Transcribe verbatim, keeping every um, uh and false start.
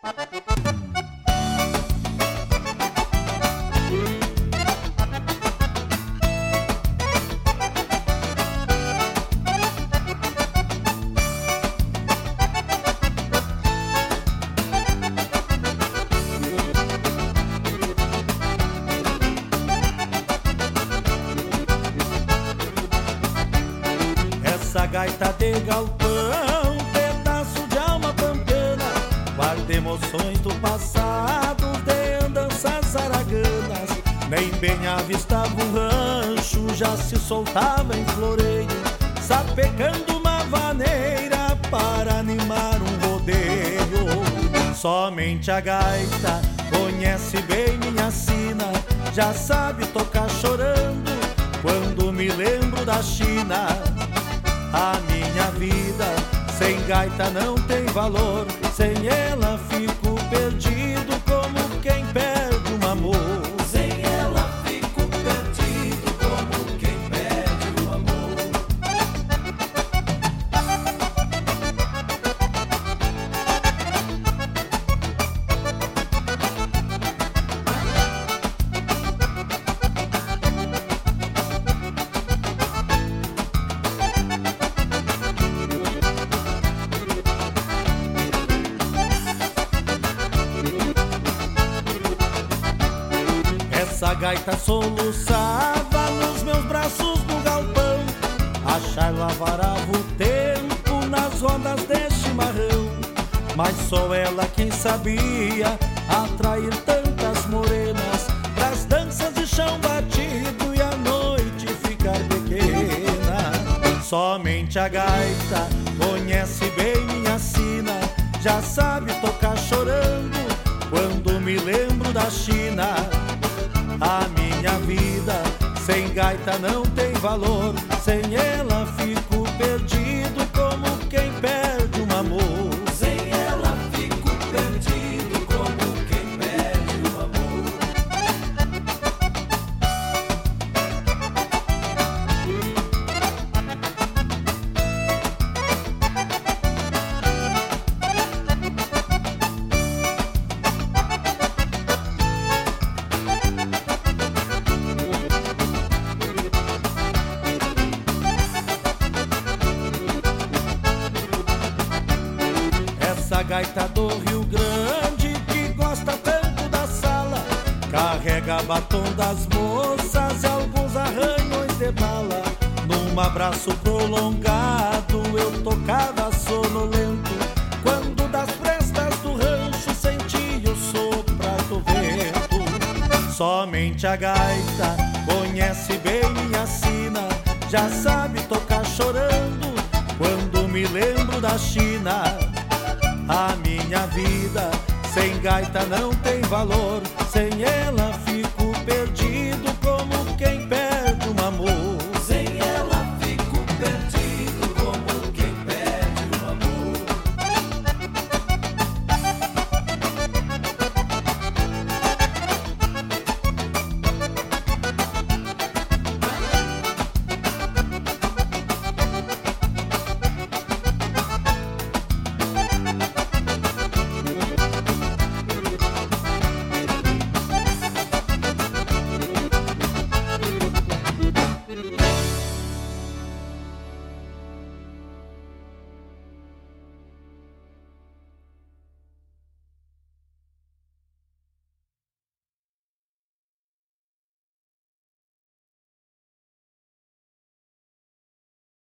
Essa gaita de galpão, pedaço de alma pampeana, guarda emoções do passado, de andanças araganas. Nem bem avistava um rancho, já se soltava em floreio, sapecando uma vaneira para animar um rodeio. Somente a gaita conhece bem minha sina, já sabe tocar chorando quando me lembro da China. A minha vida sem gaita não tem valor, sem ela fico perdido como quem perde um amor. Sem ela fico perdido como quem perde um amor. Essa gaita soluçava nos meus braços no galpão, a charla varava o tempo nas rodas de chimarrão. Mas só ela quem sabia atrair tantas morenas pras danças de chão batido e a noite ficar pequena. Somente a gaita conhece bem minha sina, já sabe tocar chorando quando me lembro da China. A minha vida sem gaita não tem valor, sem ela fico perdido como quem perde um amor. Sem ela fico perdido como quem perde um amor. Essa gaita do Rio Grande que gosta tanto da sala, carrega batom das moças e alguns arranhões de bala. Num abraço prolongado eu tocava sonolento, quando das prestas do rancho senti o soprar do vento. Somente a gaita conhece bem minha sina, já sabe tocar chorando quando me lembro da China. A minha vida sem gaita não tem valor, sem ela fico perdido